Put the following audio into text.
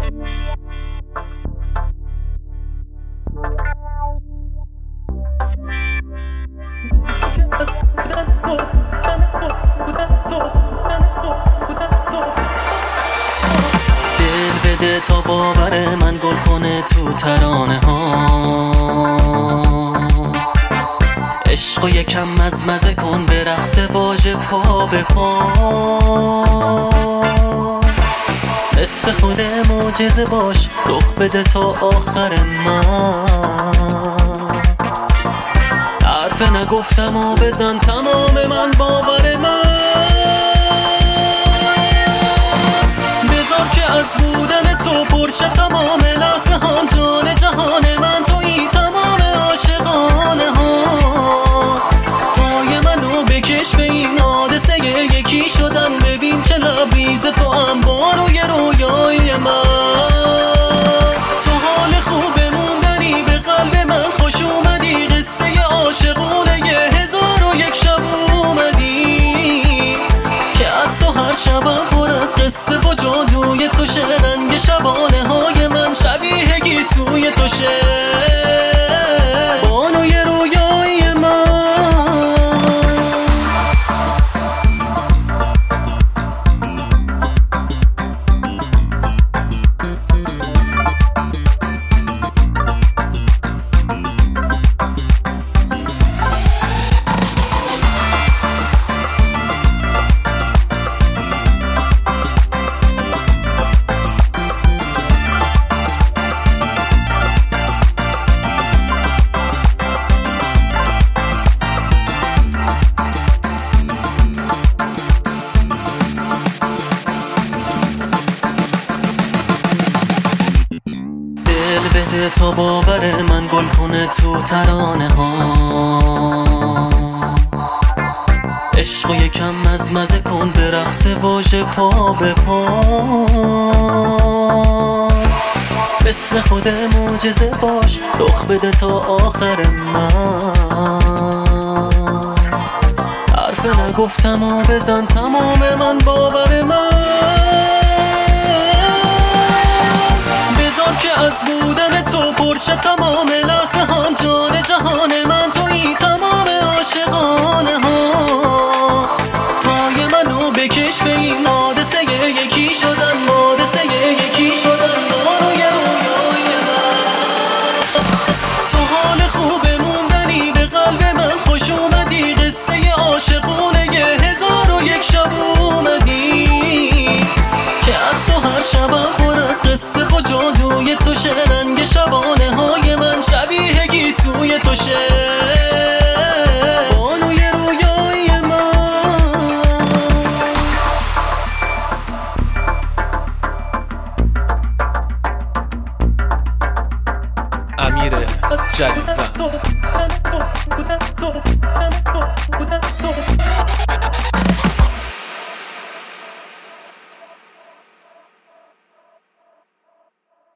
دل بده تا باور من گل کنه تو ترانه ها، عشقو یکم مزمزه کن به رقص واژه پا به پا. مثل خود معجزه باش رخ بده تا آخر من. حرف نگفتم و بزن تمام من باور من. بذار که از بودن تو پرشه تمام لحظه هم جان جهان من. تویی تمام عاشقانه ها. پای منو بکش به این حادثه یکی شدن. ببین که لبریز تو هم با روی رویای من. تو حال خوب موندنی به قلب من خوش اومدی. قصه عاشقونه 1001 شب اومدی که از تو هر شبم پر از قصه و جادوی تو شه. رنگ شبانه های من شبیه گیسوی تو شه. بانوی رویای من. بده تا باور من گل کنه تو ترانه ها، عشقو یکم مزمزه کن به رقص واژه پا به پا. مثل خود معجزه باش رخ بده تا آخر من. حرف نگفتم و بزن تمام من باور من. که از بودن تو پرشه تمام لحظه هم جان جهان من. تویی تمام عاشقانه ها. پای منو بکش به این حادثه یکی شدن. حادثه یکی شدن روی رویای من. تو حال خوب موندنی به قلب من خوش اومدی. قصه عاشقونه 1001 شب اومدی که از تو هر شبم پر از قصه و جادوی تو شه. رنگ شبانه های من شبیه گیسوی تو شه. بانوی رویای من. امیر جلیل.